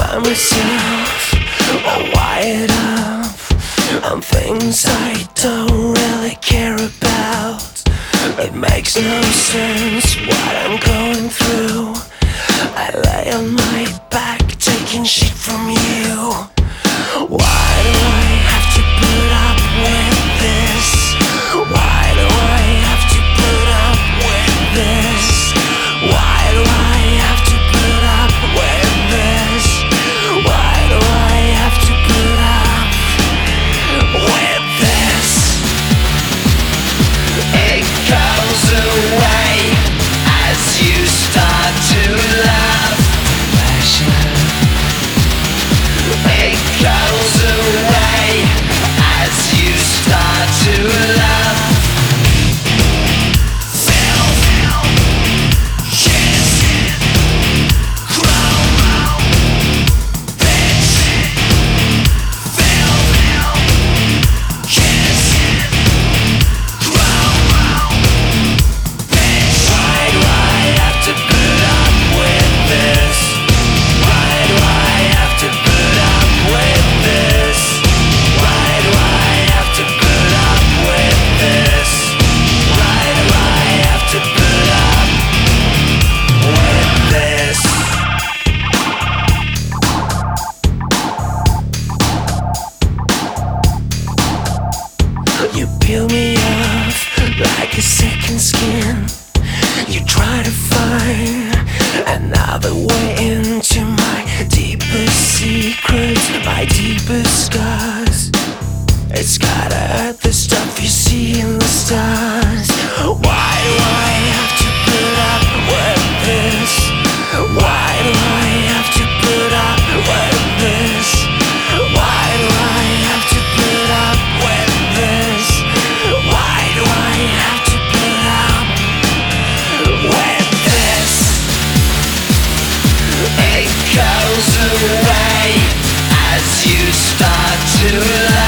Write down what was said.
by myself or wired up on things I don't really care about. It makes no sense what I'm going through. I lay on my back taking shit from you. Why do I have to put up with this? Why do I have to put up with this? Why do I have to put up with this? Why do I have to put up with this? It goes away as you start to love passion. It goes away as you start to love. You peel me off like a second skin. You try to find another way into my deepest secrets, my deepest scars. It's gotta hurt the stuff you see in the stars. Why do I have to put up with this? Why do I have to put up with this? Why do I have to put up with this? Why do I have to put up with this? It goes away as you start to love.